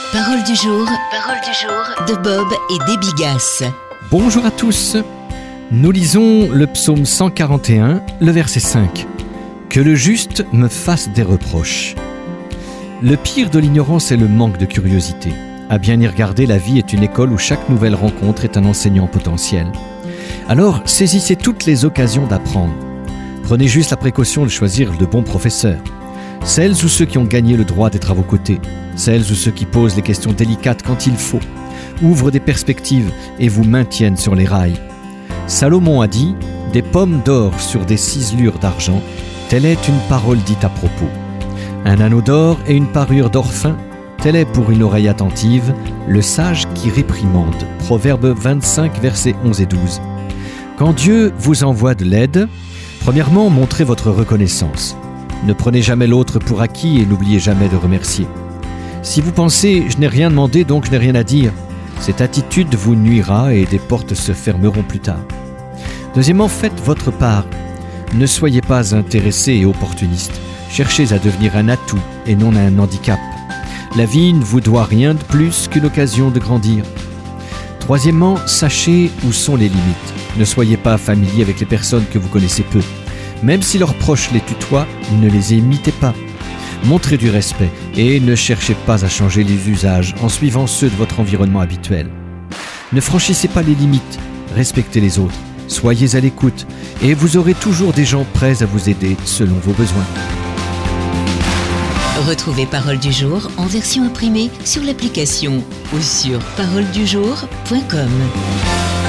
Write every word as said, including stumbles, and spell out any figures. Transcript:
Parole du jour, parole du jour de Bob et Déby Gasse. Bonjour à tous. Nous lisons le psaume cent quarante et un, le verset cinq. Que le juste me fasse des reproches. Le pire de l'ignorance est le manque de curiosité. À bien y regarder, la vie est une école où chaque nouvelle rencontre est un enseignant potentiel. Alors, saisissez toutes les occasions d'apprendre. Prenez juste la précaution de choisir de bons professeurs. Celles ou ceux qui ont gagné le droit d'être à vos côtés. Celles ou ceux qui posent les questions délicates quand il faut, ouvrent des perspectives et vous maintiennent sur les rails. Salomon a dit « Des pommes d'or sur des ciselures d'argent, telle est une parole dite à propos. Un anneau d'or et une parure d'or fin, tel est pour une oreille attentive le sage qui réprimande. » Proverbe vingt-cinq, versets onze et douze. Quand Dieu vous envoie de l'aide, premièrement, montrez votre reconnaissance. Ne prenez jamais l'autre pour acquis et n'oubliez jamais de remercier. Si vous pensez « je n'ai rien demandé donc je n'ai rien à dire », cette attitude vous nuira et des portes se fermeront plus tard. Deuxièmement, faites votre part. Ne soyez pas intéressé et opportuniste. Cherchez à devenir un atout et non un handicap. La vie ne vous doit rien de plus qu'une occasion de grandir. Troisièmement, sachez où sont les limites. Ne soyez pas familier avec les personnes que vous connaissez peu. Même si leurs proches les tutoient, ne les imitez pas. Montrez du respect et ne cherchez pas à changer les usages en suivant ceux de votre environnement habituel. Ne franchissez pas les limites, respectez les autres, soyez à l'écoute et vous aurez toujours des gens prêts à vous aider selon vos besoins. Retrouvez Parole du jour en version imprimée sur l'application ou sur parole du jour point com.